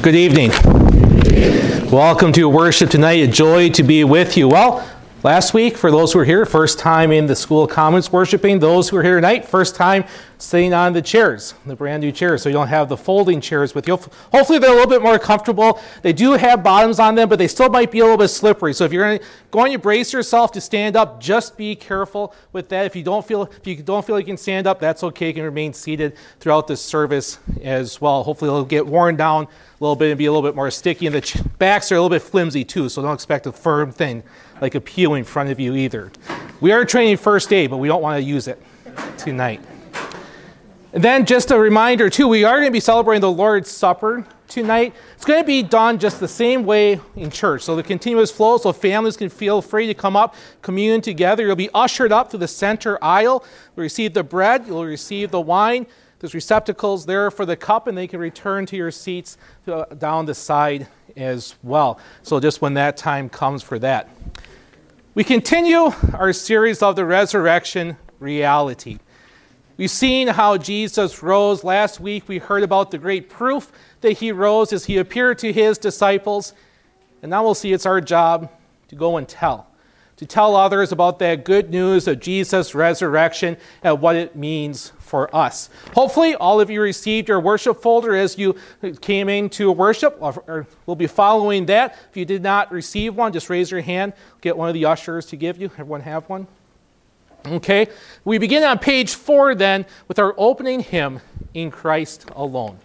Good evening. Welcome to worship tonight. A joy to be with you. Well, last week, for those who were here, first time in the School of Commons worshiping. Those who are here tonight, first time sitting on the chairs, the brand new chairs. So you don't have the folding chairs with you. Hopefully they're a little bit more comfortable. They do have bottoms on them, but they still might be a little bit slippery. So if you're going to brace yourself to stand up, just be careful with that. If you don't feel like you can stand up, that's okay. You can remain seated throughout the service as well. Hopefully it'll get worn down a little bit and be a little bit more sticky. And the backs are a little bit flimsy too, so don't expect a firm thing like a pew in front of you either. We are training first aid, but we don't want to use it tonight. And then just a reminder too, we are going to be celebrating the Lord's Supper tonight. It's going to be done just the same way in church. So the continuous flow, so families can feel free to come up, commune together. You'll be ushered up to the center aisle. You'll receive the bread, you'll receive the wine. There's receptacles there for the cup, and they can return to your seats down the side as well. So just when that time comes for that. We continue our series of the resurrection reality. We've seen how Jesus rose. Last week we heard about the great proof that he rose as he appeared to his disciples. And now we'll see it's our job to go and tell others about that good news of Jesus' resurrection and what it means for us. Hopefully all of you received your worship folder as you came into worship, or we'll be following that. If you did not receive one, just raise your hand. Get one of the ushers to give you. Everyone have one? Okay, we begin on page 4 then with our opening hymn, In Christ Alone.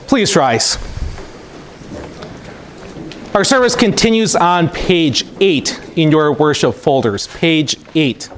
Please rise. Our service continues on page 8 in your worship folders, page 8.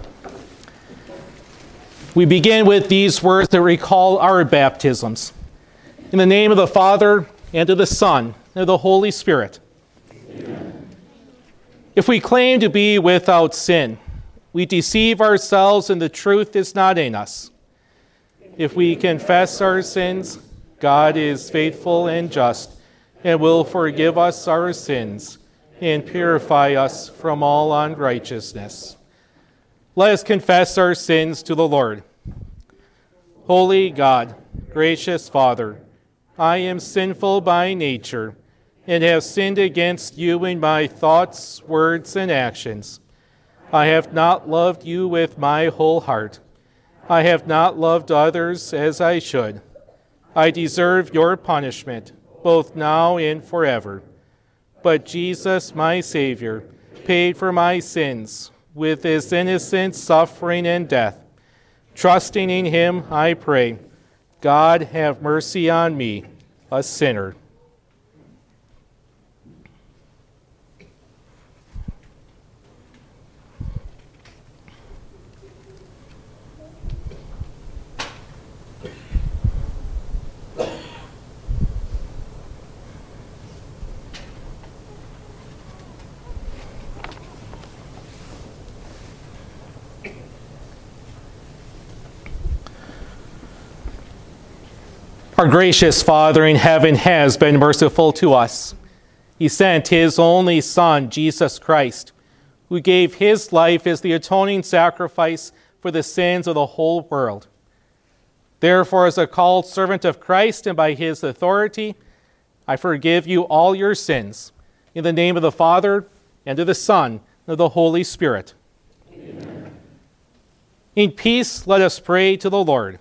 We begin with these words that recall our baptisms. In the name of the Father, and of the Son, and of the Holy Spirit. Amen. If we claim to be without sin, we deceive ourselves and the truth is not in us. If we confess our sins, God is faithful and just, and will forgive us our sins and purify us from all unrighteousness. Let us confess our sins to the Lord. Holy God, gracious Father, I am sinful by nature and have sinned against you in my thoughts, words, and actions. I have not loved you with my whole heart. I have not loved others as I should. I deserve your punishment, both now and forever. But Jesus, my Savior, paid for my sins with his innocent suffering and death. Trusting in him, I pray, God have mercy on me, a sinner. Our gracious Father in heaven has been merciful to us. He sent his only Son, Jesus Christ, who gave his life as the atoning sacrifice for the sins of the whole world. Therefore, as a called servant of Christ and by his authority, I forgive you all your sins. In the name of the Father, and of the Son, and of the Holy Spirit. Amen. In peace, let us pray to the Lord.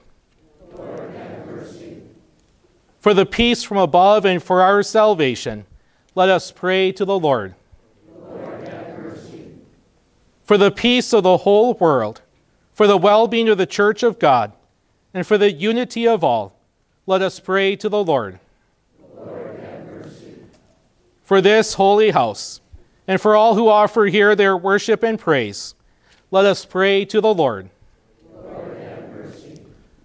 For the peace from above and for our salvation, let us pray to the Lord. Lord, have mercy. For the peace of the whole world, for the well-being of the Church of God, and for the unity of all, let us pray to the Lord. Lord, have mercy. For this holy house, and for all who offer here their worship and praise, let us pray to the Lord. Lord, have mercy.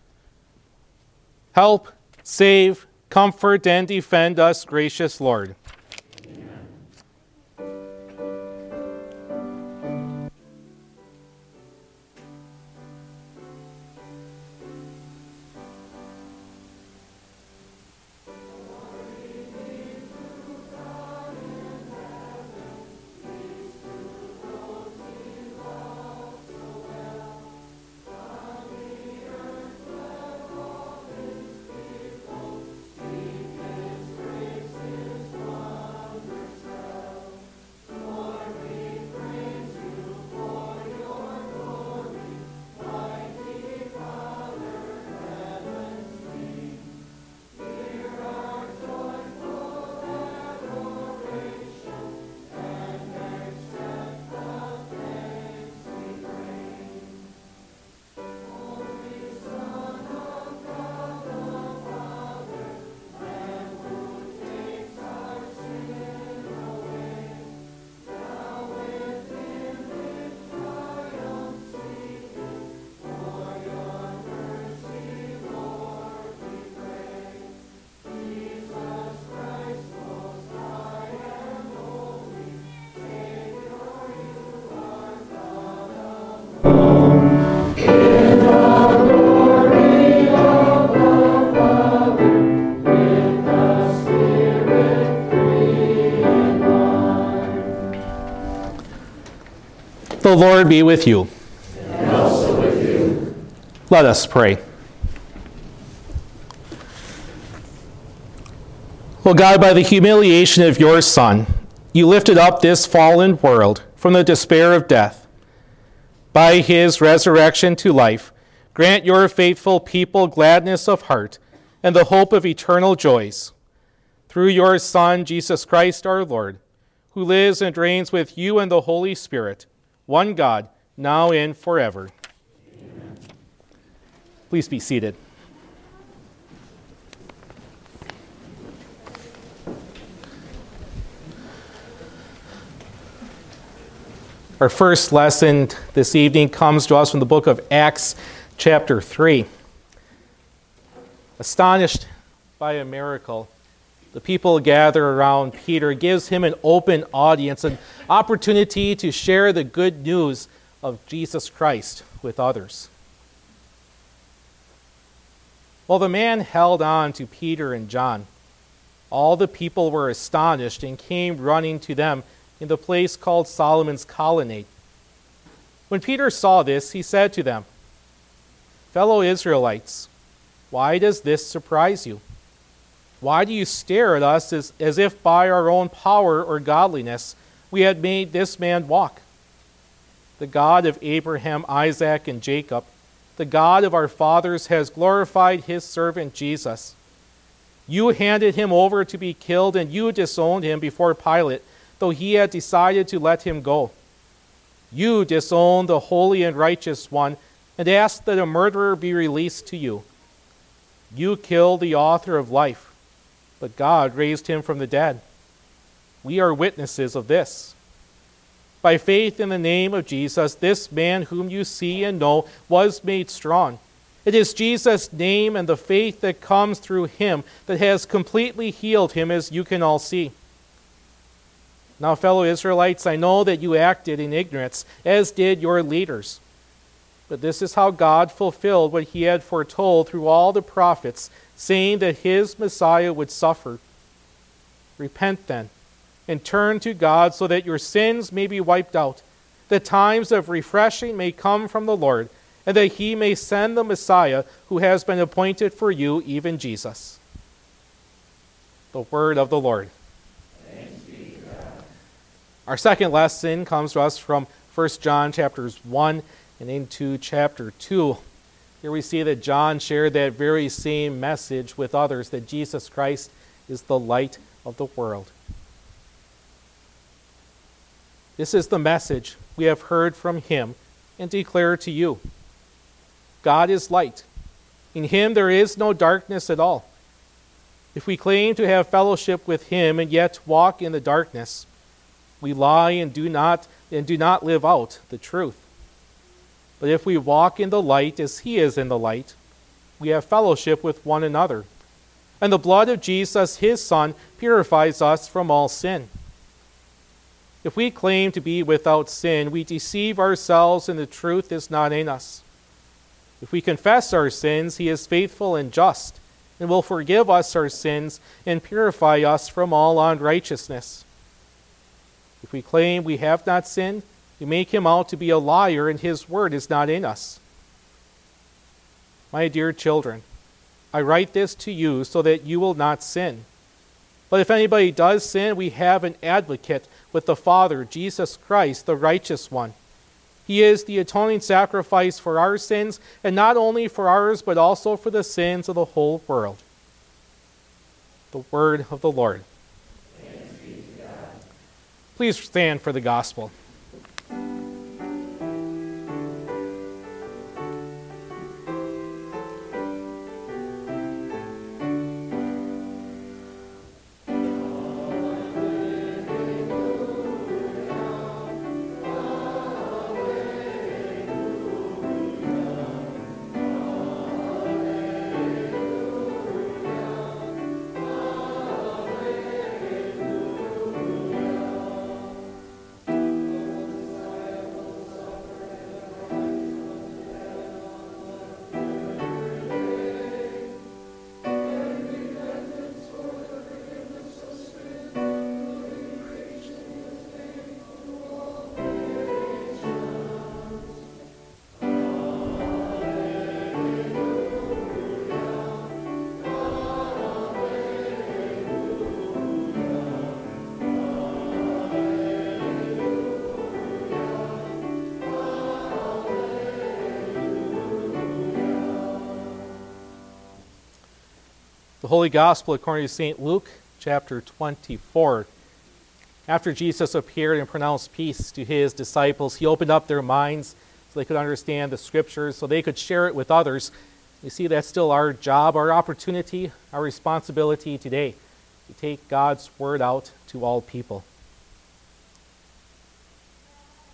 Help, save, comfort, and defend us, gracious Lord. The Lord be with you. And also with you. Let us pray. O God, by the humiliation of your Son, you lifted up this fallen world from the despair of death. By his resurrection to life, grant your faithful people gladness of heart and the hope of eternal joys. Through your Son, Jesus Christ our Lord, who lives and reigns with you and the Holy Spirit, one God, now and forever. Amen. Please be seated. Our first lesson this evening comes to us from the book of Acts, chapter 3. Astonished by a miracle, the people gather around Peter, gives him an open audience, an opportunity to share the good news of Jesus Christ with others. While the man held on to Peter and John, all the people were astonished and came running to them in the place called Solomon's Colonnade. When Peter saw this, he said to them, "Fellow Israelites, why does this surprise you? Why do you stare at us as if by our own power or godliness we had made this man walk? The God of Abraham, Isaac, and Jacob, the God of our fathers, has glorified his servant Jesus. You handed him over to be killed, and you disowned him before Pilate, though he had decided to let him go. You disowned the holy and righteous one and asked that a murderer be released to you. You killed the author of life, but God raised him from the dead. We are witnesses of this. By faith in the name of Jesus, this man whom you see and know was made strong. It is Jesus' name and the faith that comes through him that has completely healed him, as you can all see. Now, fellow Israelites, I know that you acted in ignorance, as did your leaders. But this is how God fulfilled what he had foretold through all the prophets, saying that his Messiah would suffer. Repent then, and turn to God so that your sins may be wiped out, that times of refreshing may come from the Lord, and that he may send the Messiah who has been appointed for you, even Jesus." The word of the Lord. Thanks be to God. Our second lesson comes to us from 1 John chapters 1 and into chapter 2. Here we see that John shared that very same message with others, that Jesus Christ is the light of the world. This is the message we have heard from him and declare to you. God is light. In him there is no darkness at all. If we claim to have fellowship with him and yet walk in the darkness, we lie and do not live out the truth. But if we walk in the light as he is in the light, we have fellowship with one another. And the blood of Jesus, his Son, purifies us from all sin. If we claim to be without sin, we deceive ourselves and the truth is not in us. If we confess our sins, he is faithful and just, and will forgive us our sins and purify us from all unrighteousness. If we claim we have not sinned, we make him out to be a liar, and his word is not in us. My dear children, I write this to you so that you will not sin. But if anybody does sin, we have an advocate with the Father, Jesus Christ, the righteous one. He is the atoning sacrifice for our sins, and not only for ours, but also for the sins of the whole world. The word of the Lord. Thanks be to God. Please stand for the gospel. The Holy Gospel according to St. Luke, chapter 24. After Jesus appeared and pronounced peace to his disciples, he opened up their minds so they could understand the Scriptures, so they could share it with others. You see, that's still our job, our opportunity, our responsibility today, to take God's Word out to all people.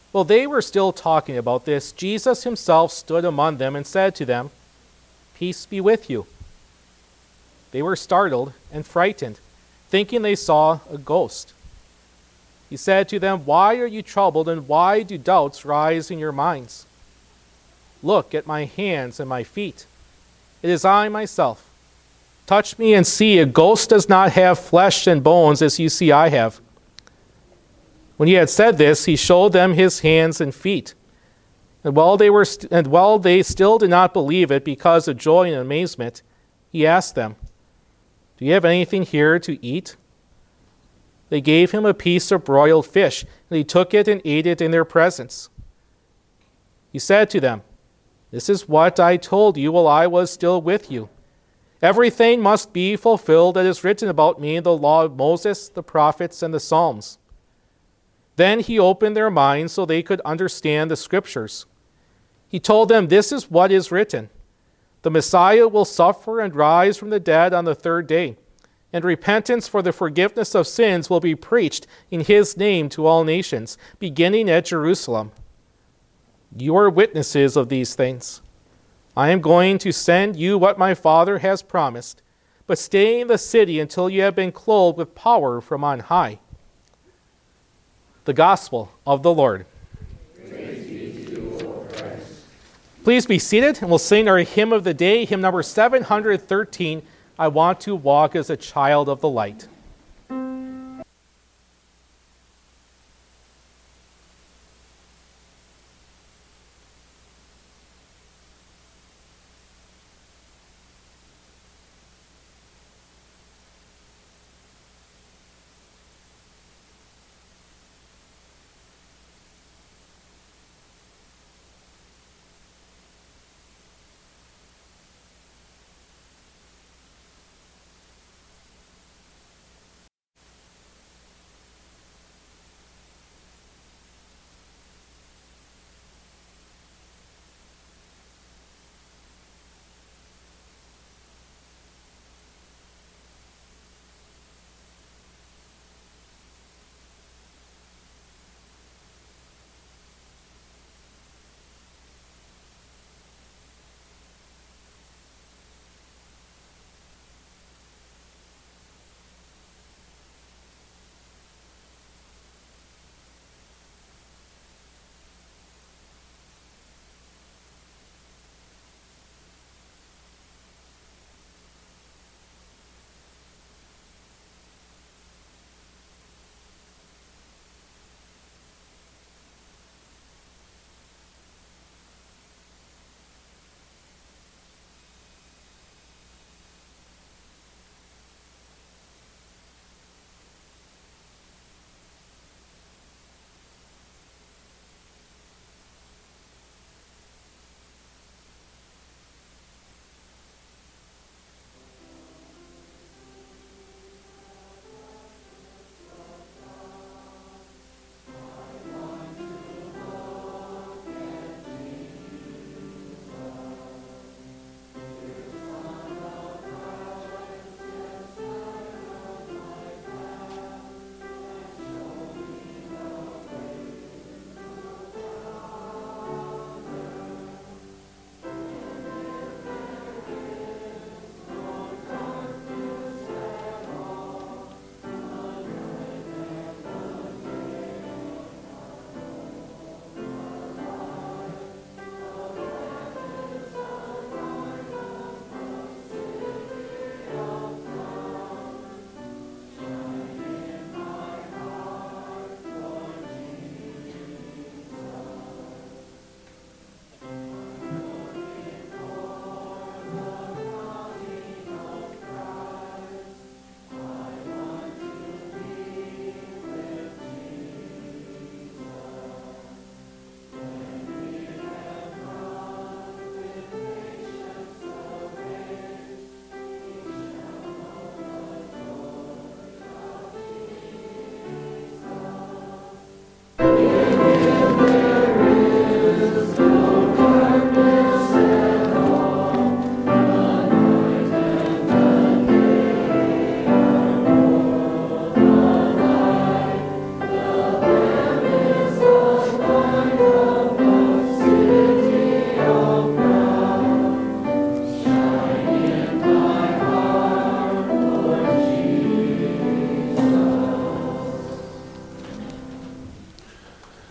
While they were still talking about this, Jesus himself stood among them and said to them, "Peace be with you." They were startled and frightened, thinking they saw a ghost. He said to them, "Why are you troubled, and why do doubts rise in your minds? Look at my hands and my feet. It is I myself. Touch me and see. A ghost does not have flesh and bones as you see I have." When he had said this, he showed them his hands and feet. And while they still did not believe it because of joy and amazement, he asked them, "Do you have anything here to eat?" They gave him a piece of broiled fish, and he took it and ate it in their presence. He said to them, "This is what I told you while I was still with you. Everything must be fulfilled that is written about me in the law of Moses, the prophets, and the Psalms." Then he opened their minds so they could understand the scriptures. He told them, "This is what is written. The Messiah will suffer and rise from the dead on the third day, and repentance for the forgiveness of sins will be preached in his name to all nations, beginning at Jerusalem. You are witnesses of these things. I am going to send you what my Father has promised, but stay in the city until you have been clothed with power from on high." The Gospel of the Lord. Praise be to you, O Christ. Please be seated, and we'll sing our hymn of the day, hymn number 713, "I Want to Walk as a Child of the Light."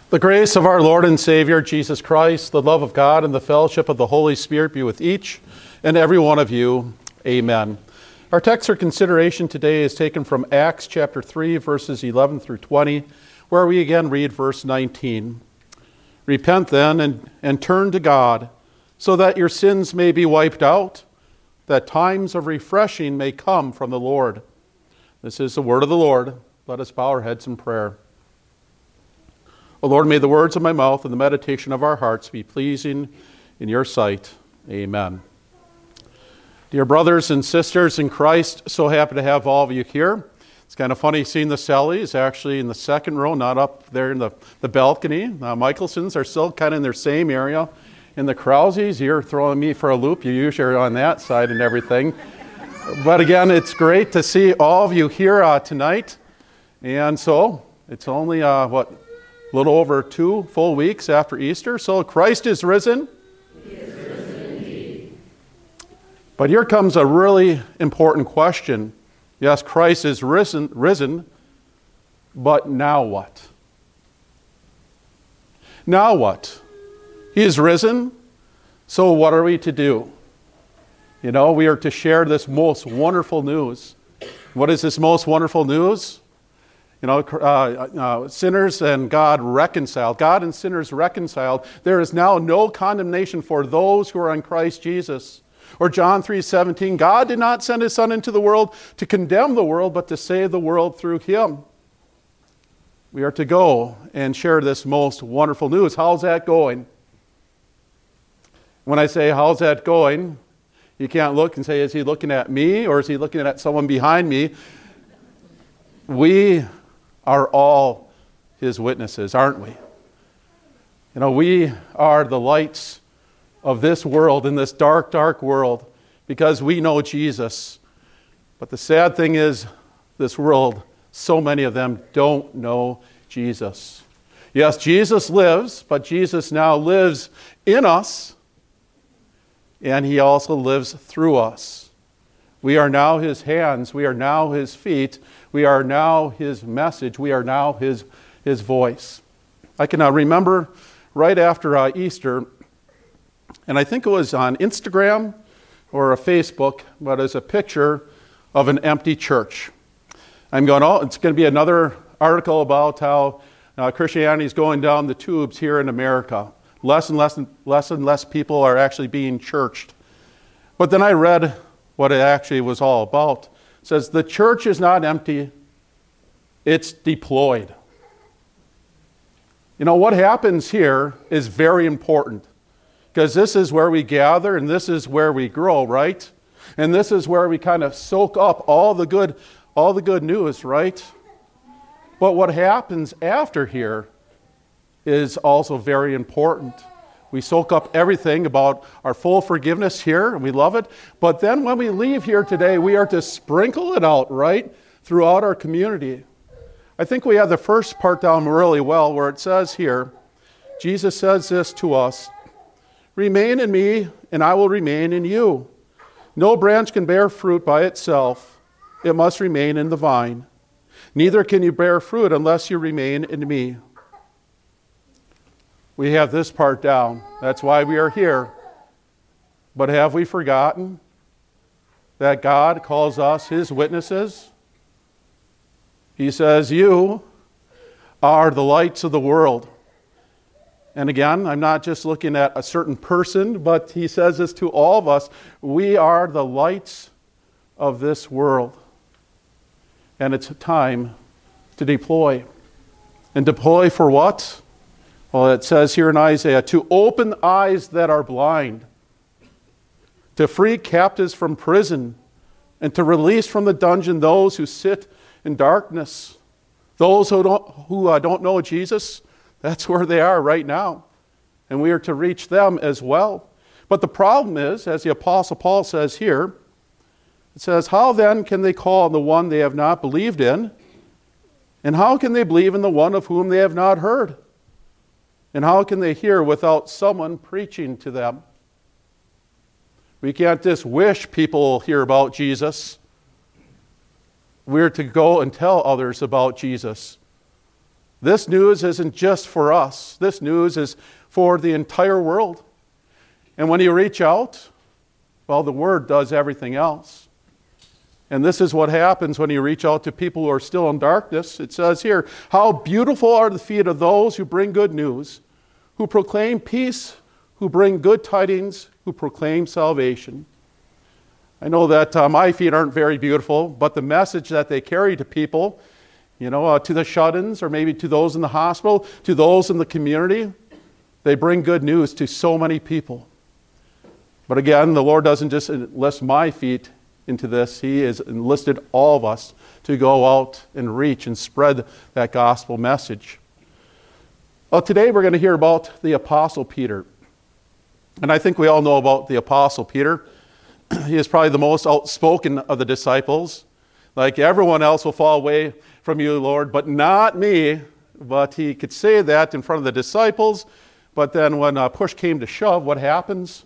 The grace of our Lord and Savior, Jesus Christ, the love of God, and the fellowship of the Holy Spirit be with each and every one of you. Amen. Our text for consideration today is taken from Acts chapter 3, verses 11 through 20, where we again read verse 19. Repent then and turn to God, so that your sins may be wiped out, that times of refreshing may come from the Lord. This is the word of the Lord. Let us bow our heads in prayer. O Lord, may the words of my mouth and the meditation of our hearts be pleasing in your sight. Amen. Dear brothers and sisters in Christ, so happy to have all of you here. It's kind of funny seeing the Sallys actually in the second row, not up there in the balcony. Michelsons are still kind of in their same area. And the Krauses, you're throwing me for a loop. You usually are on that side and everything. But again, it's great to see all of you here tonight. And so it's only, a little over 2 full weeks after Easter. So Christ is risen. He is risen indeed. But here comes a really important question. Yes, Christ is risen, but now what? Now what? He is risen, so what are we to do? You know, we are to share this most wonderful news. What is this most wonderful news? You know, sinners and God reconciled. God and sinners reconciled. There is now no condemnation for those who are in Christ Jesus. Or John 3:17, God did not send his Son into the world to condemn the world, but to save the world through him. We are to go and share this most wonderful news. How's that going? When I say, how's that going? You can't look and say, is he looking at me or is he looking at someone behind me? We are all his witnesses, aren't we? You know, we are the lights of this world, in this dark, dark world, because we know Jesus. But the sad thing is, this world, so many of them don't know Jesus. Yes, Jesus lives, but Jesus now lives in us, and he also lives through us. We are now his hands. We are now his feet. We are now his message. We are now his voice. I can remember right after Easter, and I think it was on Instagram or a Facebook, but it's a picture of an empty church. I'm going, oh, it's going to be another article about how Christianity is going down the tubes here in America. Less and less people are actually being churched. But then I read what it actually was all about. It says, the church is not empty, it's deployed. You know, what happens here is very important, because this is where we gather and this is where we grow, right? And this is where we kind of soak up all the good news, right? But what happens after here is also very important. We soak up everything about our full forgiveness here, and we love it. But then when we leave here today, we are to sprinkle it out, right, throughout our community. I think we have the first part down really well, where it says here, Jesus says this to us, remain in me, and I will remain in you. No branch can bear fruit by itself. It must remain in the vine. Neither can you bear fruit unless you remain in me. We have this part down. That's why we are here. But have we forgotten that God calls us his witnesses? He says, you are the lights of the world. And again, I'm not just looking at a certain person, but he says this to all of us. We are the lights of this world. And it's time to deploy. And deploy for what? Well, it says here in Isaiah, to open eyes that are blind, to free captives from prison, and to release from the dungeon those who sit in darkness. Those who don't know Jesus, that's where they are right now. And we are to reach them as well. But the problem is, as the Apostle Paul says here, it says, how then can they call on the one they have not believed in? And how can they believe in the one of whom they have not heard? And how can they hear without someone preaching to them? We can't just wish people hear about Jesus. We're to go and tell others about Jesus. This news isn't just for us. This news is for the entire world. And when you reach out, well, the Word does everything else. And this is what happens when you reach out to people who are still in darkness. It says here, how beautiful are the feet of those who bring good news, who proclaim peace, who bring good tidings, who proclaim salvation. I know that my feet aren't very beautiful, but the message that they carry to people, to the shut-ins or maybe to those in the hospital, to those in the community, they bring good news to so many people. But again, the Lord doesn't just enlist my feet into this. He has enlisted all of us to go out and reach and spread that gospel message. Well, today we're going to hear about the Apostle Peter. And I think we all know about the Apostle Peter. He is probably the most outspoken of the disciples. Like, everyone else will fall away from you, Lord, but not me. But he could say that in front of the disciples. But then when push came to shove, what happens?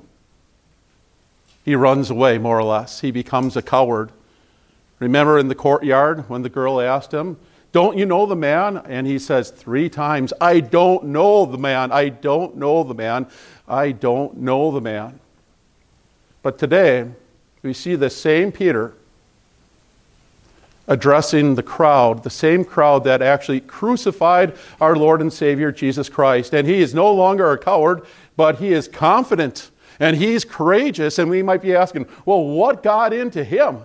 He runs away, more or less. He becomes a coward. Remember in the courtyard when the girl asked him, don't you know the man? And he says 3 times, I don't know the man. I don't know the man. I don't know the man. But today, we see the same Peter addressing the crowd, the same crowd that actually crucified our Lord and Savior Jesus Christ. And he is no longer a coward, but he is confident. And he's courageous, and we might be asking, well, what got into him?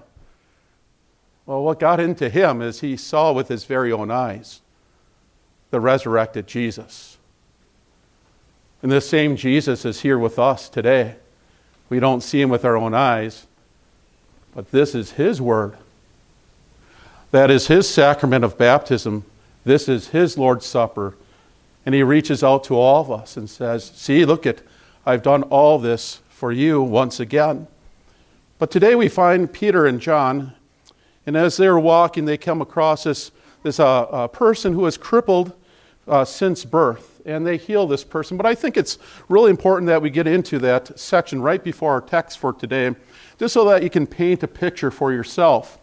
Well, what got into him is he saw with his very own eyes the resurrected Jesus. And this same Jesus is here with us today. We don't see him with our own eyes, but this is his word. That is his sacrament of baptism. This is his Lord's Supper. And he reaches out to all of us and says, see, look at, I've done all this for you once again. But today we find Peter and John, and as they're walking, they come across this person who is crippled since birth, and they heal this person. But I think it's really important that we get into that section right before our text for today, just so that you can paint a picture for yourself.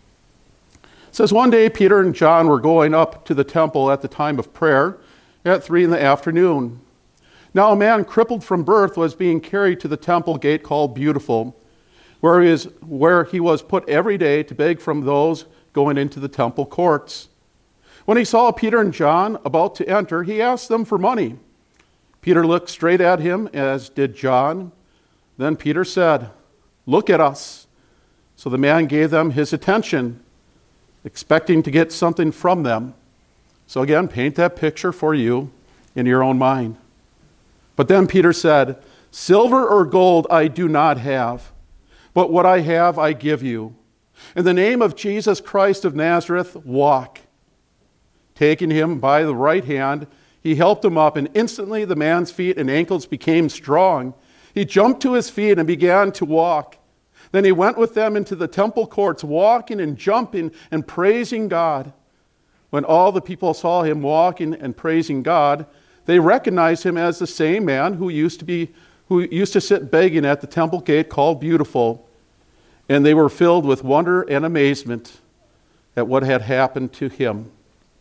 It says, one day Peter and John were going up to the temple at the time of prayer at 3 p.m. Now a man crippled from birth was being carried to the temple gate called Beautiful, where he was put every day to beg from those going into the temple courts. When he saw Peter and John about to enter, he asked them for money. Peter looked straight at him, as did John. Then Peter said, look at us. So the man gave them his attention, expecting to get something from them. So again, paint that picture for you in your own mind. But then Peter said, silver or gold I do not have, but what I have I give you. In the name of Jesus Christ of Nazareth, walk. Taking him by the right hand, he helped him up, and instantly the man's feet and ankles became strong. He jumped to his feet and began to walk. Then he went with them into the temple courts, walking and jumping and praising God. When all the people saw him walking and praising God, they recognized him as the same man who used to sit begging at the temple gate called Beautiful. And they were filled with wonder and amazement at what had happened to him.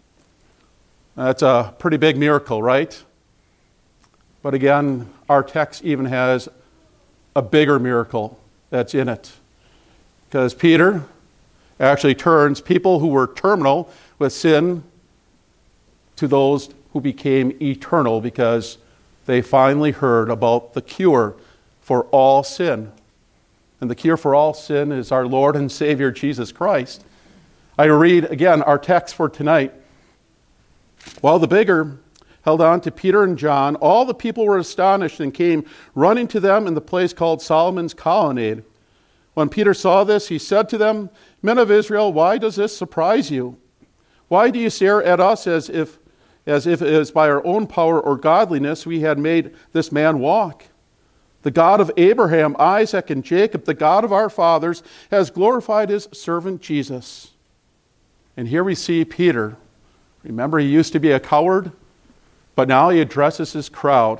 That's a pretty big miracle, right? But again, our text even has a bigger miracle that's in it. Because Peter actually turns people who were terminal with sin to those who became eternal because they finally heard about the cure for all sin. And the cure for all sin is our Lord and Savior Jesus Christ. I read again our text for tonight. While the beggar held on to Peter and John, all the people were astonished and came running to them in the place called Solomon's Colonnade. When Peter saw this, he said to them, men of Israel, why does this surprise you? Why do you stare at us as if it is by our own power or godliness we had made this man walk? The God of Abraham, Isaac, and Jacob, the God of our fathers, has glorified his servant Jesus. And here we see Peter. Remember, he used to be a coward, but now he addresses his crowd.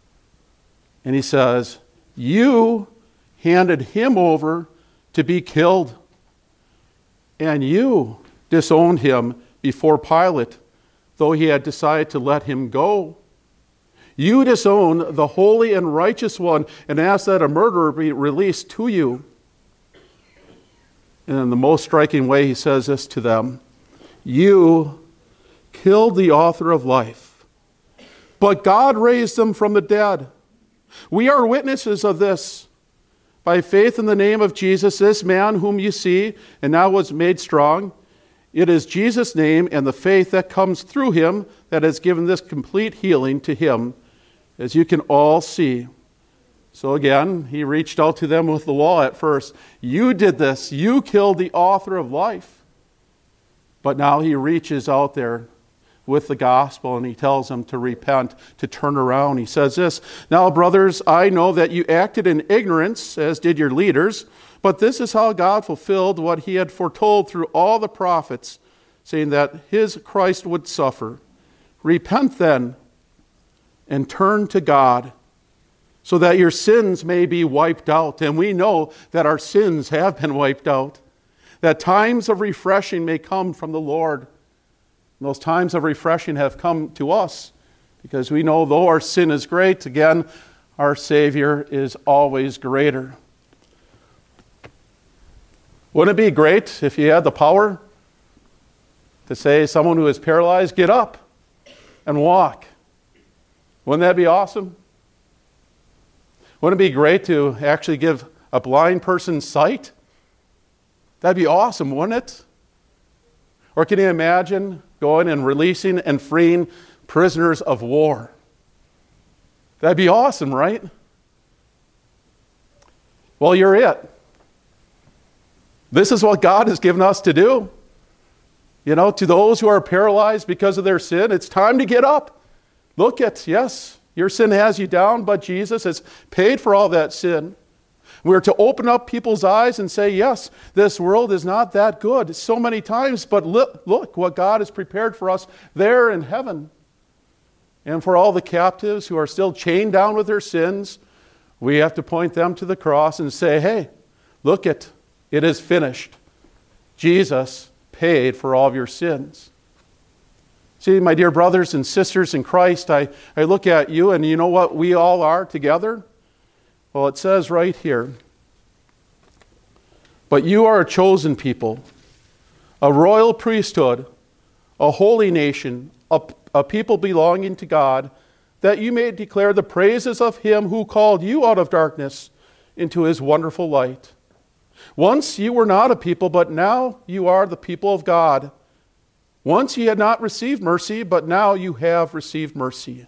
And he says, you handed him over to be killed, and you disowned him before Pilate, though he had decided to let him go. You disown the holy and righteous one and ask that a murderer be released to you. And in the most striking way, he says this to them: you killed the author of life, but God raised him from the dead. We are witnesses of this. By faith in the name of Jesus, this man whom you see and now was made strong, it is Jesus' name and the faith that comes through him that has given this complete healing to him, as you can all see. So again, he reached out to them with the law at first. You did this. You killed the author of life. But now he reaches out there with the gospel and he tells them to repent, to turn around. He says this: now, brothers, I know that you acted in ignorance, as did your leaders, but this is how God fulfilled what he had foretold through all the prophets, saying that his Christ would suffer. Repent then and turn to God, so that your sins may be wiped out. And we know that our sins have been wiped out, that times of refreshing may come from the Lord. And those times of refreshing have come to us, because we know though our sin is great, again, our Savior is always greater. Wouldn't it be great if you had the power to say, someone who is paralyzed, get up and walk? Wouldn't that be awesome? Wouldn't it be great to actually give a blind person sight? That'd be awesome, wouldn't it? Or can you imagine going and releasing and freeing prisoners of war? That'd be awesome, right? Well, you're it. This is what God has given us to do. You know, to those who are paralyzed because of their sin, it's time to get up. Look at, yes, your sin has you down, but Jesus has paid for all that sin. We're to open up people's eyes and say, yes, this world is not that good so many times, but look what God has prepared for us there in heaven. And for all the captives who are still chained down with their sins, we have to point them to the cross and say, hey, look it is finished. Jesus paid for all of your sins. See, my dear brothers and sisters in Christ, I look at you and you know what we all are together? Well, it says right here, but you are a chosen people, a royal priesthood, a holy nation, a people belonging to God, that you may declare the praises of him who called you out of darkness into his wonderful light. Once you were not a people, but now you are the people of God. Once you had not received mercy, but now you have received mercy.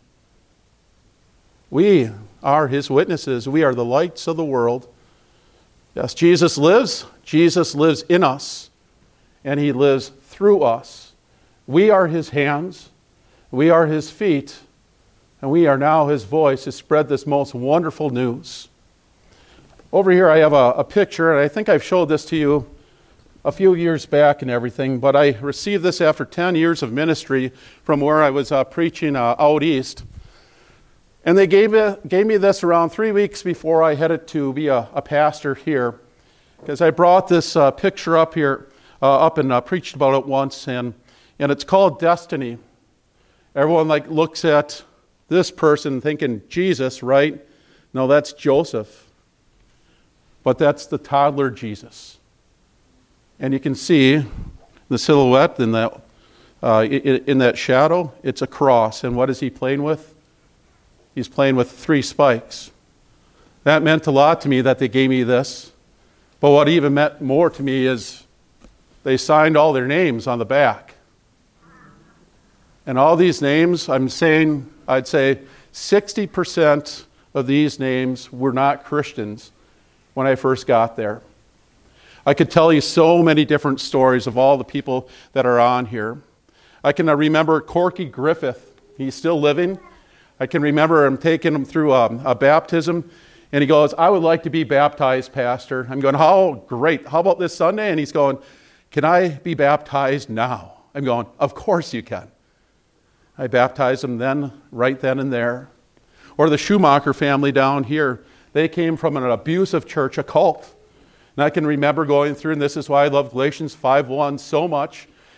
We are his witnesses. We are the lights of the world. Yes, Jesus lives. Jesus lives in us, and he lives through us. We are his hands. We are his feet, and we are now his voice to spread this most wonderful news. Over here I have a picture, and I think I've showed this to you a few years back and everything, but I received this after 10 years of ministry from where I was preaching out east. And they gave me this around 3 weeks before I headed to be a pastor here, because I brought this picture up here, up and preached about it once, and it's called Destiny. Everyone looks at this person thinking Jesus, right? No, that's Joseph. But that's the toddler Jesus. And you can see the silhouette in that shadow, it's a cross. And what is he playing with? He's playing with 3 spikes. That meant a lot to me that they gave me this. But what even meant more to me is they signed all their names on the back. And all these names, I'd say 60% of these names were not Christians when I first got there. I could tell you so many different stories of all the people that are on here. I can remember Corky Griffith. He's still living. I can remember him taking him through a baptism, and he goes, I would like to be baptized, Pastor. I'm going, oh, great. How about this Sunday? And he's going, can I be baptized now? I'm going, of course you can. I baptized him right then and there. Or the Schumacher family down here. They came from an abusive church, a cult. And I can remember going through, and this is why I love Galatians 5:1 so much.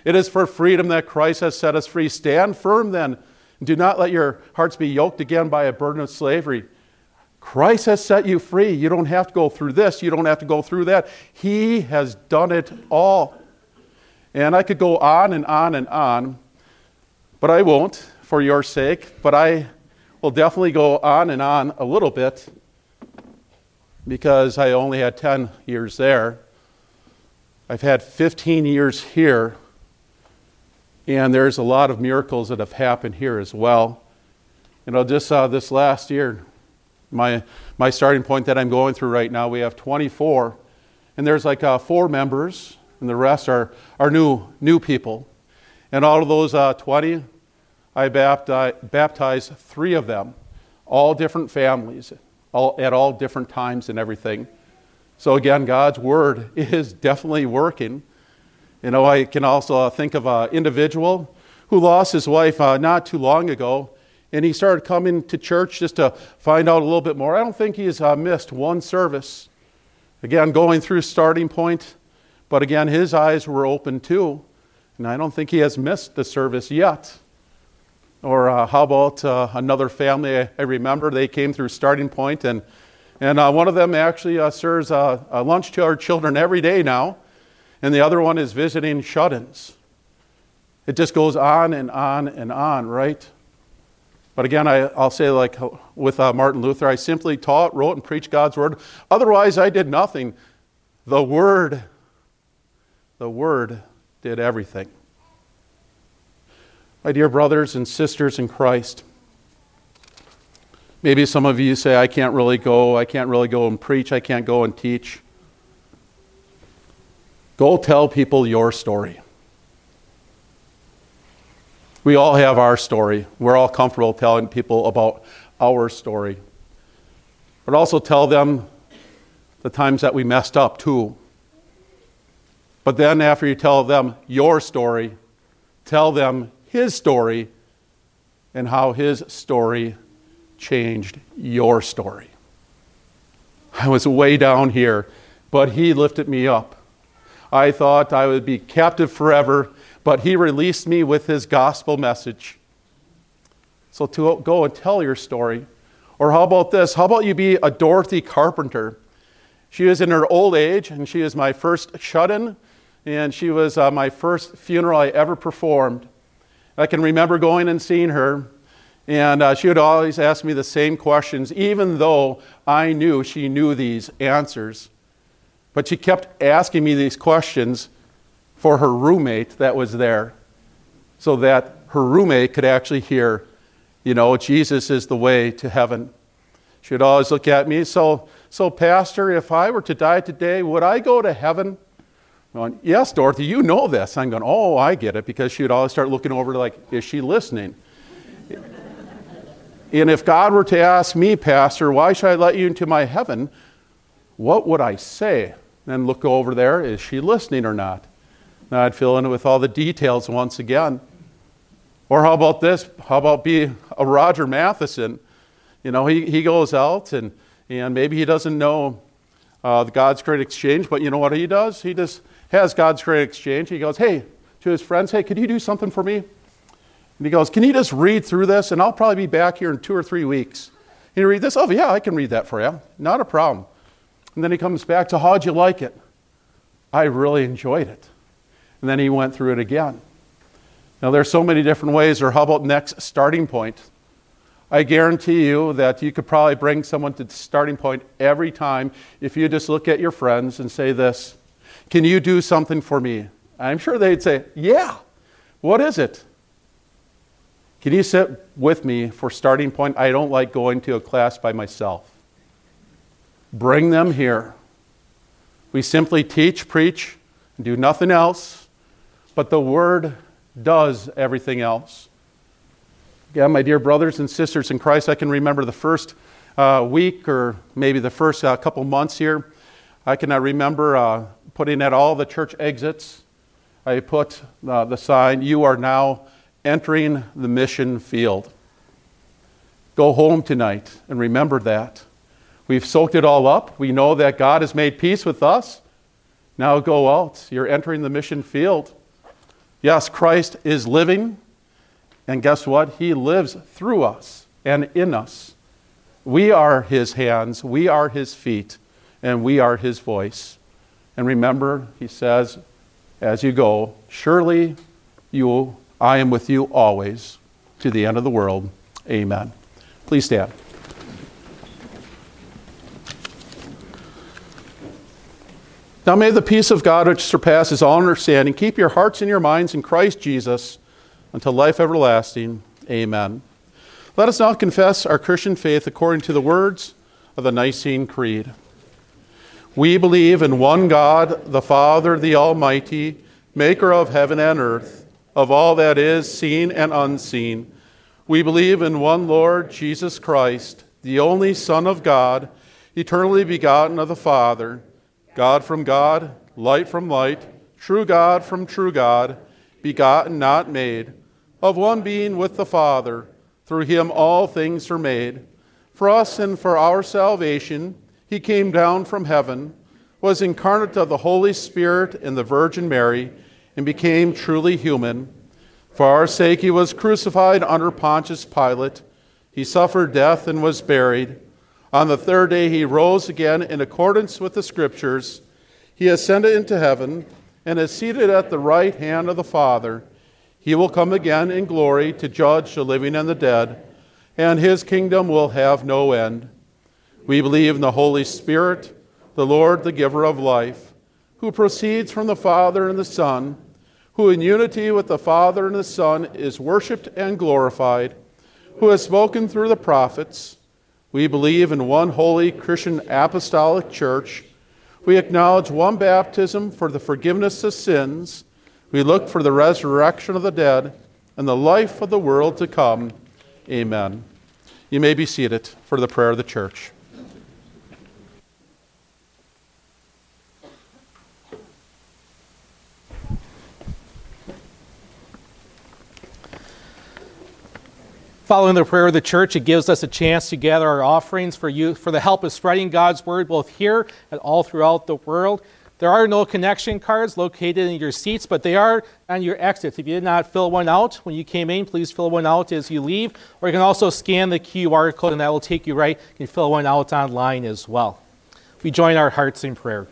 It is for freedom that Christ has set us free. Stand firm then. Do not let your hearts be yoked again by a burden of slavery. Christ has set you free. You don't have to go through this. You don't have to go through that. He has done it all. And I could go on and on and on, but I won't for your sake. But I will definitely go on and on a little bit because I only had 10 years there. I've had 15 years here, and there's a lot of miracles that have happened here as well. Just this last year, my starting point that I'm going through right now, we have 24, and there's like 4 members, and the rest are new people. And out of those 20, I baptized 3 of them, all different families, at all different times and everything. So again, God's word is definitely working. I can also think of an individual who lost his wife not too long ago, and he started coming to church just to find out a little bit more. I don't think he's missed one service. Again, going through starting point, but again, his eyes were open too, and I don't think he has missed the service yet. Or how about another family I remember, they came through starting point, and one of them actually serves lunch to our children every day now, and the other one is visiting shut-ins. It just goes on and on and on, right? But again, I'll say like with Martin Luther, I simply taught, wrote, and preached God's word. Otherwise, I did nothing. The word did everything. My dear brothers and sisters in Christ, maybe some of you say, I can't really go and preach, I can't go and teach. Go tell people your story. We all have our story. We're all comfortable telling people about our story. But also tell them the times that we messed up too. But then after you tell them your story, tell them his story and how his story changed your story. I was way down here, but he lifted me up. I thought I would be captive forever, but he released me with his gospel message. So to go and tell your story. Or how about this? How about you be a Dorothy Carpenter? She was in her old age, and she was my first shut-in, and she was my first funeral I ever performed. I can remember going and seeing her, and she would always ask me the same questions, even though I knew she knew these answers. But she kept asking me these questions for her roommate that was there, so that her roommate could actually hear, Jesus is the way to heaven. She would always look at me, so Pastor, if I were to die today, would I go to heaven? I'm going, yes, Dorothy, you know this. I'm going, oh, I get it, because she would always start looking over like, is she listening? And if God were to ask me, Pastor, why should I let you into my heaven? What would I say? Then look over there, is she listening or not? Now I'd fill in with all the details once again. Or how about this? How about be a Roger Matheson? He goes out and maybe he doesn't know the God's Great Exchange, but you know what he does? He just has God's Great Exchange. He goes, hey, to his friends, hey, could you do something for me? And he goes, can you just read through this? And I'll probably be back here in 2 or 3 weeks. Can you read this? Oh, yeah, I can read that for you. Not a problem. And then he comes back to, how'd you like it? I really enjoyed it. And then he went through it again. Now, there's so many different ways, or how about next starting point? I guarantee you that you could probably bring someone to the starting point every time if you just look at your friends and say this, can you do something for me? I'm sure they'd say, yeah. What is it? Can you sit with me for starting point? I don't like going to a class by myself. Bring them here. We simply teach, preach, and do nothing else, but the Word does everything else. Yeah, my dear brothers and sisters in Christ, I can remember the first week or maybe the first couple months here. I can remember putting at all the church exits, I put the sign, you are now entering the mission field. Go home tonight and remember that. We've soaked it all up. We know that God has made peace with us. Now go out. You're entering the mission field. Yes, Christ is living, and guess what? He lives through us and in us. We are his hands, we are his feet, and we are his voice. And remember, he says, as you go, surely I am with you always to the end of the world. Amen. Please stand. Now may the peace of God, which surpasses all understanding, keep your hearts and your minds in Christ Jesus until life everlasting. Amen. Let us now confess our Christian faith according to the words of the Nicene Creed. We believe in one God, the Father, the Almighty, maker of heaven and earth, of all that is seen and unseen. We believe in one Lord, Jesus Christ, the only Son of God, eternally begotten of the Father, God from God, light from light, true God from true God, begotten, not made, of one being with the Father. Through him all things are made. For us and for our salvation, he came down from heaven, was incarnate of the Holy Spirit and the Virgin Mary, and became truly human. For our sake he was crucified under Pontius Pilate. He suffered death and was buried. On the third day he rose again in accordance with the Scriptures. He ascended into heaven and is seated at the right hand of the Father. He will come again in glory to judge the living and the dead, and his kingdom will have no end. We believe in the Holy Spirit, the Lord, the giver of life, who proceeds from the Father and the Son, who in unity with the Father and the Son is worshiped and glorified, who has spoken through the prophets. We believe in one holy Christian apostolic church. We acknowledge one baptism for the forgiveness of sins. We look for the resurrection of the dead and the life of the world to come. Amen. You may be seated for the prayer of the church. Following the prayer of the church, it gives us a chance to gather our offerings for the help of spreading God's word both here and all throughout the world. There are no connection cards located in your seats, but they are on your exits. If you did not fill one out when you came in, please fill one out as you leave. Or you can also scan the QR code and that will take you right. You can fill one out online as well. We join our hearts in prayer.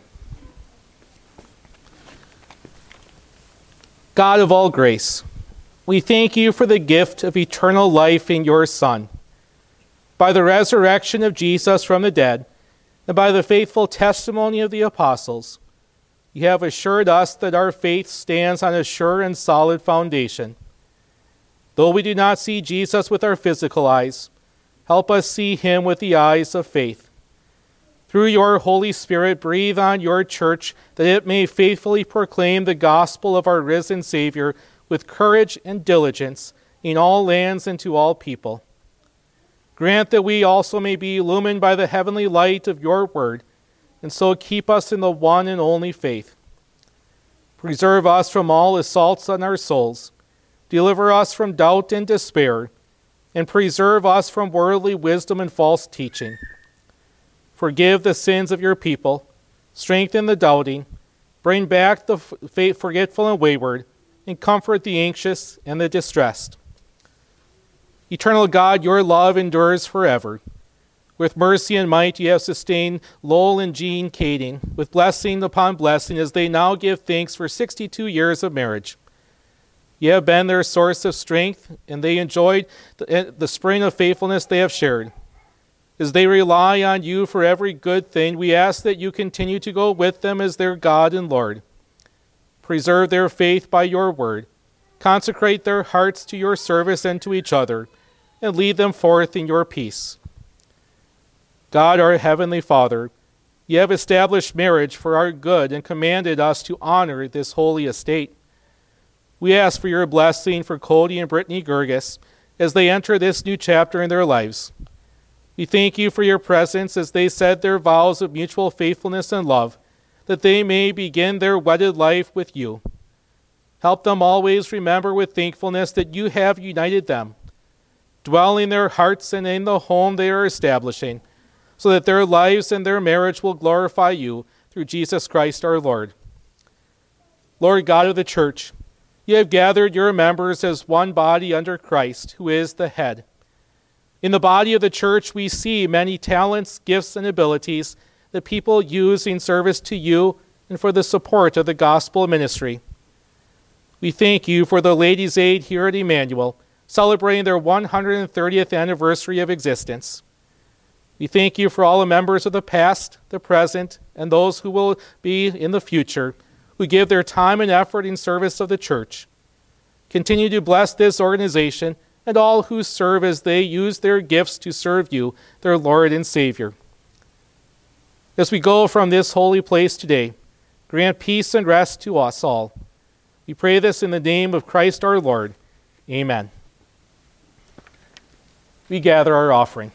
God of all grace, we thank you for the gift of eternal life in your Son. By the resurrection of Jesus from the dead, and by the faithful testimony of the apostles, you have assured us that our faith stands on a sure and solid foundation. Though we do not see Jesus with our physical eyes, help us see him with the eyes of faith. Through your Holy Spirit, breathe on your church that it may faithfully proclaim the gospel of our risen Savior with courage and diligence in all lands and to all people. Grant that we also may be illumined by the heavenly light of your word, and so keep us in the one and only faith. Preserve us from all assaults on our souls. Deliver us from doubt and despair, and preserve us from worldly wisdom and false teaching. Forgive the sins of your people, strengthen the doubting, bring back the forgetful and wayward, and comfort the anxious and the distressed. Eternal God, your love endures forever. With mercy and might you have sustained Lowell and Jean Kading with blessing upon blessing as they now give thanks for 62 years of marriage. You have been their source of strength, and they enjoyed the spring of faithfulness they have shared. As they rely on you for every good thing, we ask that you continue to go with them as their God and Lord. Preserve their faith by your word. Consecrate their hearts to your service and to each other, and lead them forth in your peace. God, our heavenly Father, you have established marriage for our good and commanded us to honor this holy estate. We ask for your blessing for Cody and Brittany Gerges as they enter this new chapter in their lives. We thank you for your presence as they said their vows of mutual faithfulness and love, that they may begin their wedded life with you. Help them always remember with thankfulness that you have united them. Dwell in their hearts and in the home they are establishing, so that their lives and their marriage will glorify you through Jesus Christ our Lord. Lord God of the church, You have gathered your members as one body under Christ, who is the head. In the body of the church, we see many talents, gifts, and abilities that people use in service to you and for the support of the gospel ministry. We thank you for the Ladies' Aid here at Emmanuel, celebrating their 130th anniversary of existence. We thank you for all the members of the past, the present, and those who will be in the future, who give their time and effort in service of the church. Continue to bless this organization and all who serve as they use their gifts to serve you, their Lord and Savior. As we go from this holy place today, grant peace and rest to us all. We pray this in the name of Christ our Lord. Amen. We gather our offering.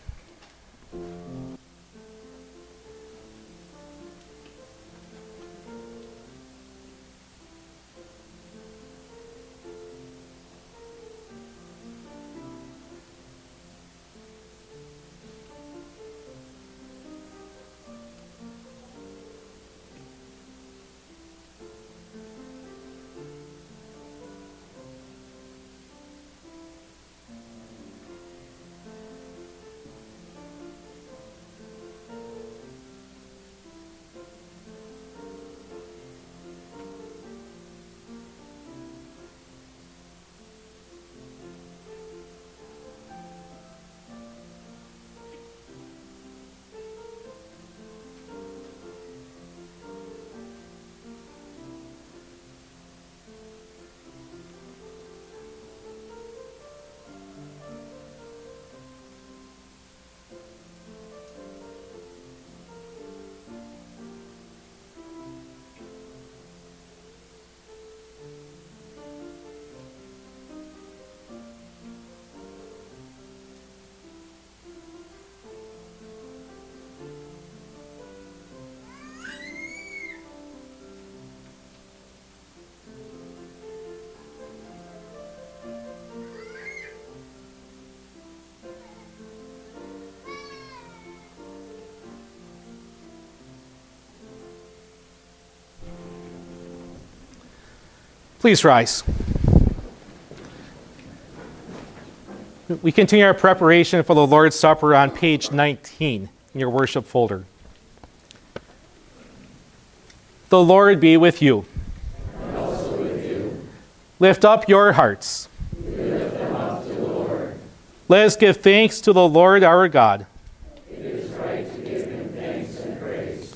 Please rise. We continue our preparation for the Lord's Supper on page 19 in your worship folder. The Lord be with you. And also with you. Lift up your hearts. We lift them up to the Lord. Let us give thanks to the Lord our God. It is right to give him thanks and praise.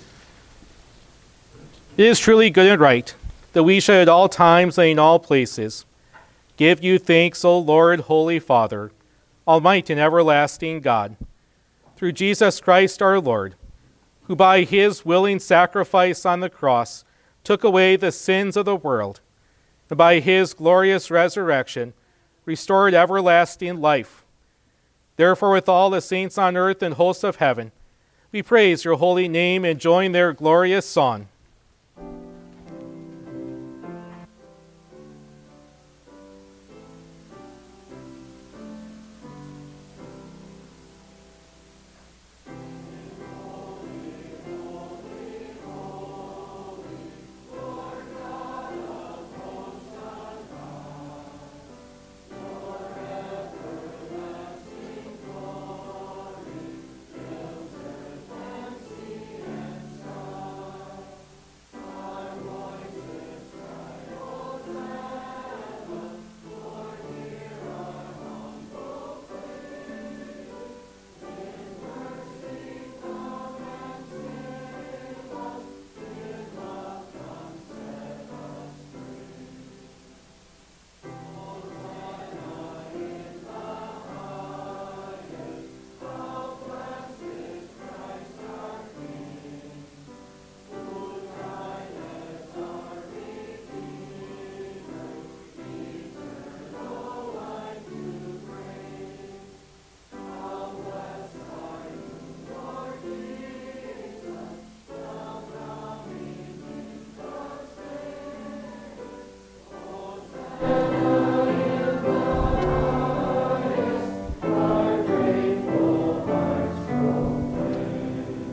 It is truly good and right that we should at all times and in all places give you thanks, O Lord, Holy Father, Almighty and everlasting God, through Jesus Christ our Lord, who by his willing sacrifice on the cross took away the sins of the world, and by his glorious resurrection restored everlasting life. Therefore, with all the saints on earth and hosts of heaven, we praise your holy name and join their glorious song.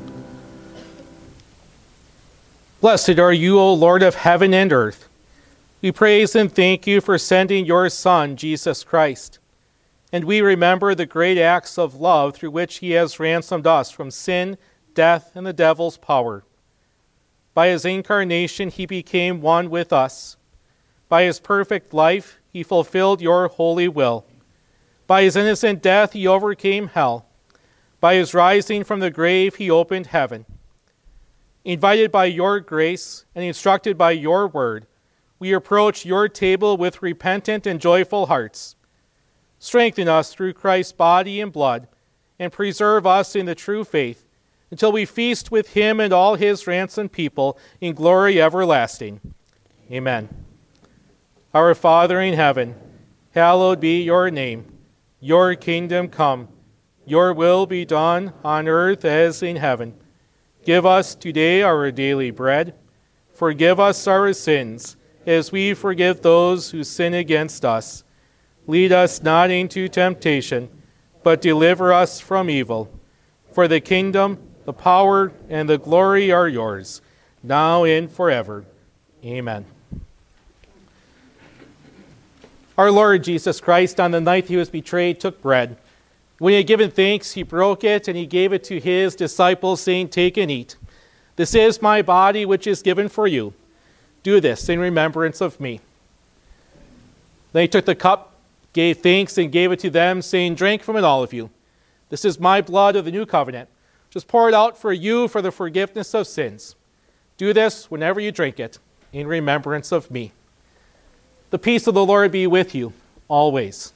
Blessed are you, O Lord of heaven and earth. We praise and thank you for sending your Son, Jesus Christ. And we remember the great acts of love through which he has ransomed us from sin, death, and the devil's power. By his incarnation, he became one with us. By his perfect life, he fulfilled your holy will. By his innocent death, he overcame hell. By his rising from the grave, he opened heaven. Invited by your grace and instructed by your word, we approach your table with repentant and joyful hearts. Strengthen us through Christ's body and blood, and preserve us in the true faith, until we feast with him and all his ransomed people in glory everlasting. Amen. Our Father in heaven, hallowed be your name. Your kingdom come. Your will be done on earth as in heaven. Give us today our daily bread. Forgive us our sins, as we forgive those who sin against us. Lead us not into temptation, but deliver us from evil. For the kingdom, the power, and the glory are yours, now and forever. Amen. Our Lord Jesus Christ, on the night he was betrayed, took bread. When he had given thanks, he broke it, and he gave it to his disciples, saying, "Take and eat. This is my body, which is given for you. Do this in remembrance of me." Then he took the cup, gave thanks, and gave it to them, saying, "Drink from it, all of you. This is my blood of the new covenant, which is poured out for you for the forgiveness of sins. Do this whenever you drink it, in remembrance of me." The peace of the Lord be with you always.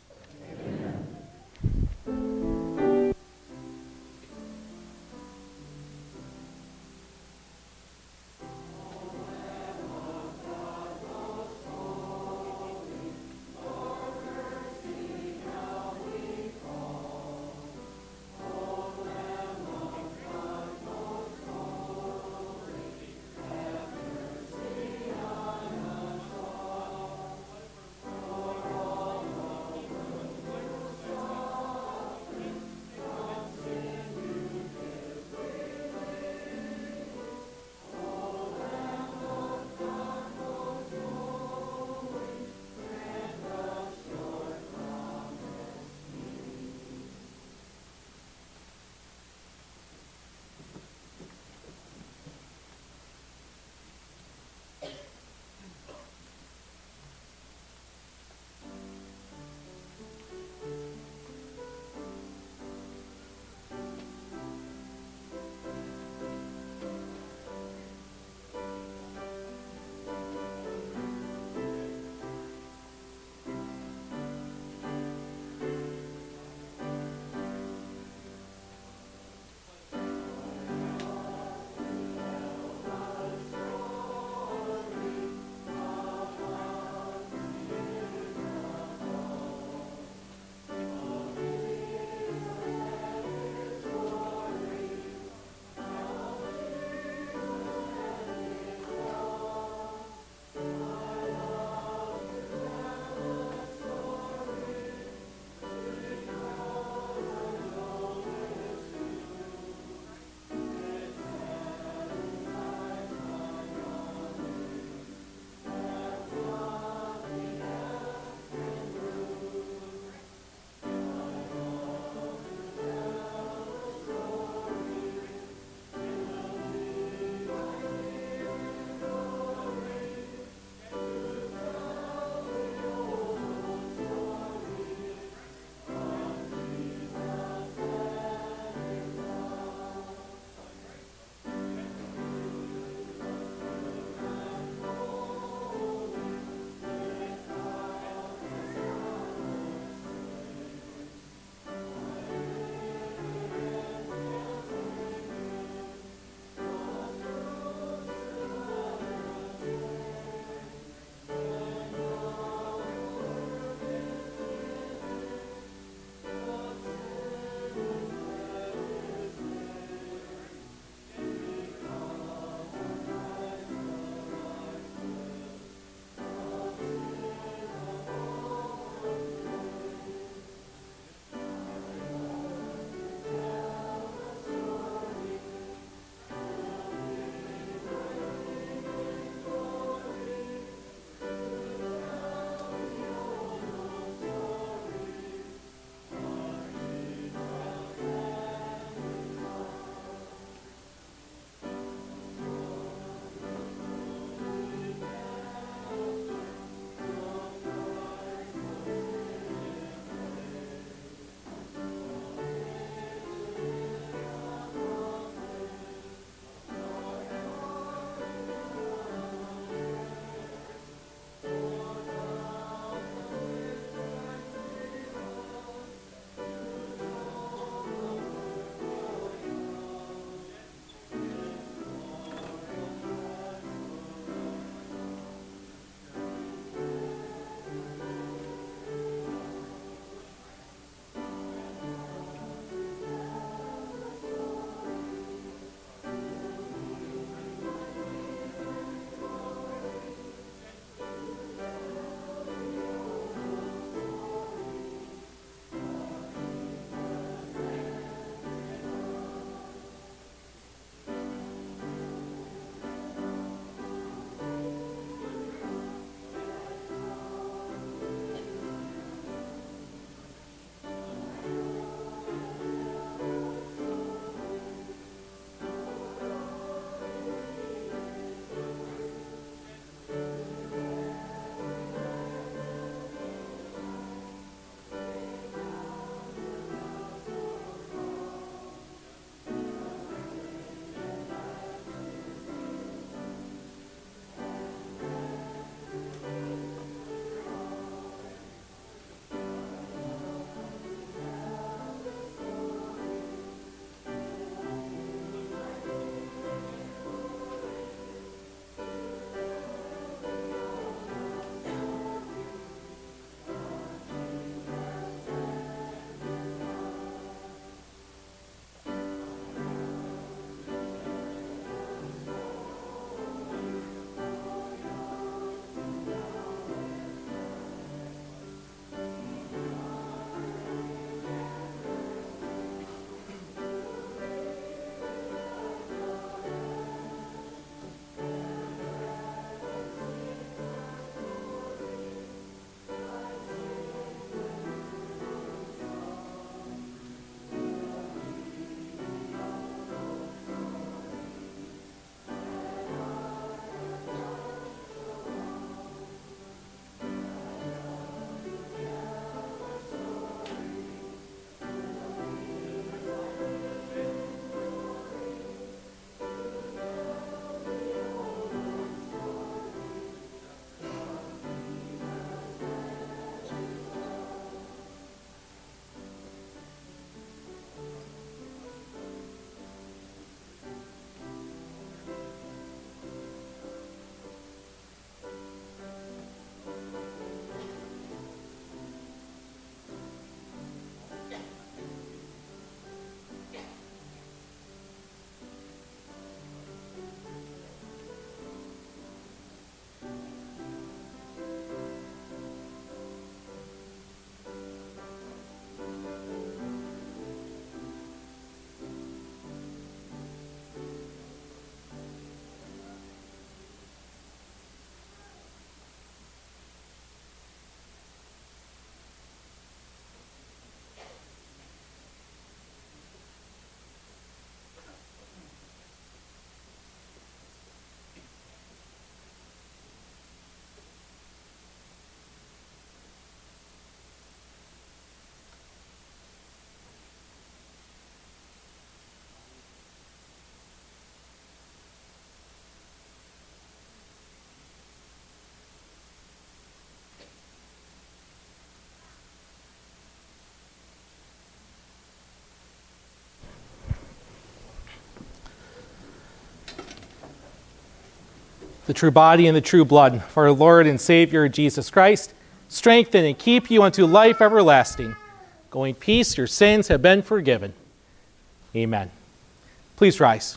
the true body and the true blood of our Lord and Savior Jesus Christ, strengthen and keep you unto life everlasting. Go in peace, your sins have been forgiven. Amen. Please rise.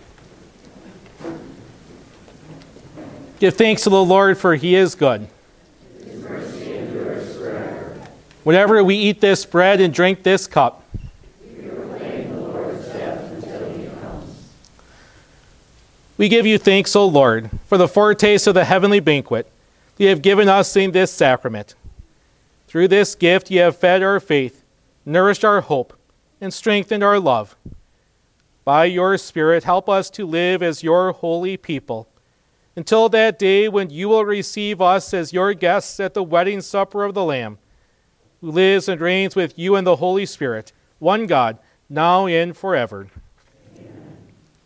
Give thanks to the Lord, for he is good. His mercy endures forever. Whenever we eat this bread and drink this cup, We proclaim the Lord's death until he comes. we give you thanks, O Lord, for the foretaste of the heavenly banquet you have given us in this sacrament. Through this gift you have fed our faith, nourished our hope, and strengthened our love. By your Spirit, help us to live as your holy people, until that day when you will receive us as your guests at the wedding supper of the Lamb, who lives and reigns with you in the Holy Spirit, one God, now and forever. Amen.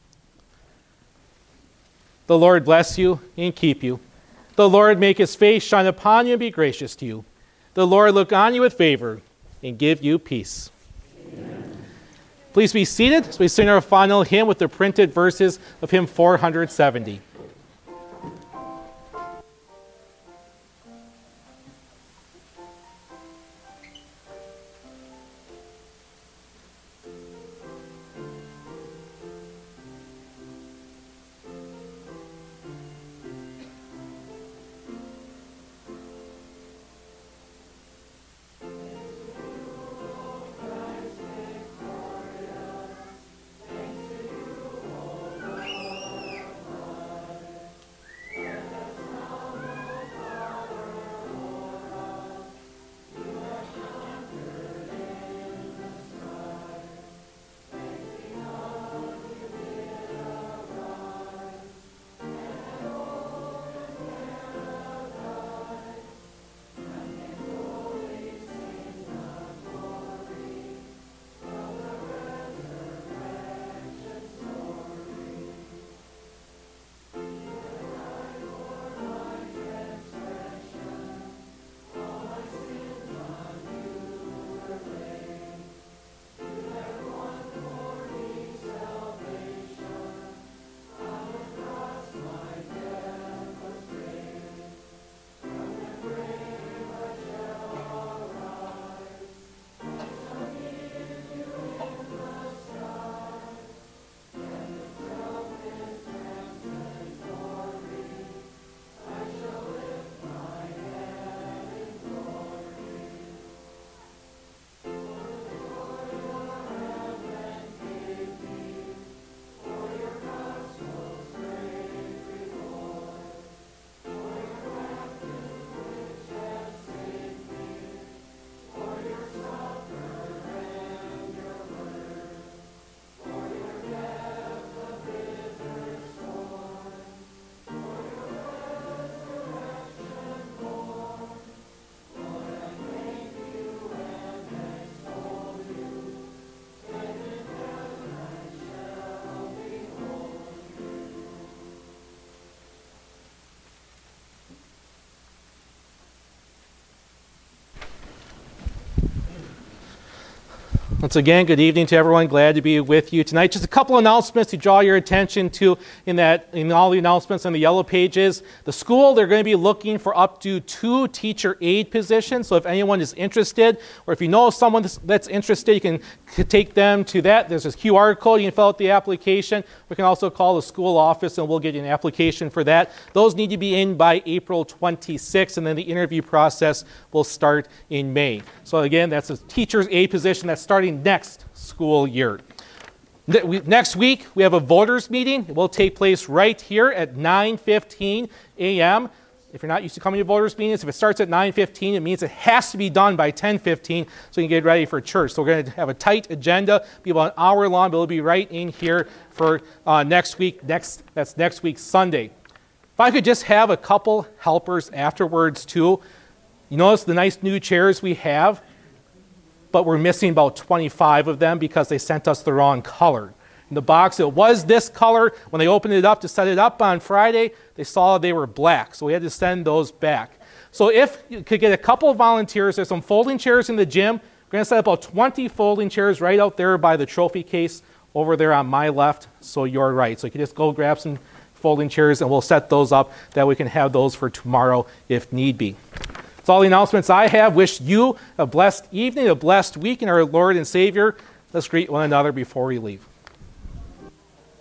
The Lord bless you and keep you. The Lord make his face shine upon you and be gracious to you. The Lord look on you with favor and give you peace. Amen. Please be seated as we sing our final hymn with the printed verses of hymn 470. Once again, good evening to everyone. Glad to be with you tonight. Just a couple announcements to draw your attention to in all the announcements on the yellow pages. The school, they're going to be looking for up to 2 teacher aide positions. So if anyone is interested, or if you know someone that's interested, you can take them to that. There's this QR code. You can fill out the application. We can also call the school office and we'll get you an application for that. Those need to be in by April 26th, and then the interview process will start in May. So again, that's a teacher's aide position that's starting next school year. Next week, we have a voters meeting. It will take place right here at 9:15 a.m. If you're not used to coming to voters meetings, if it starts at 9:15, it means it has to be done by 10:15 so you can get ready for church. So we're going to have a tight agenda, be about an hour long, but it'll be right in here for next week. That's next week, Sunday. If I could just have a couple helpers afterwards too. You notice the nice new chairs we have, but we're missing about 25 of them because they sent us the wrong color. In the box, it was this color. When they opened it up to set it up on Friday, they saw they were black, so we had to send those back. So if you could get a couple of volunteers, there's some folding chairs in the gym. We're going to set up about 20 folding chairs right out there by the trophy case over there on my left, so your right. So you can just go grab some folding chairs, and we'll set those up that we can have those for tomorrow if need be. That's all the announcements I have. Wish you a blessed evening, a blessed week in our Lord and Savior. Let's greet one another before we leave.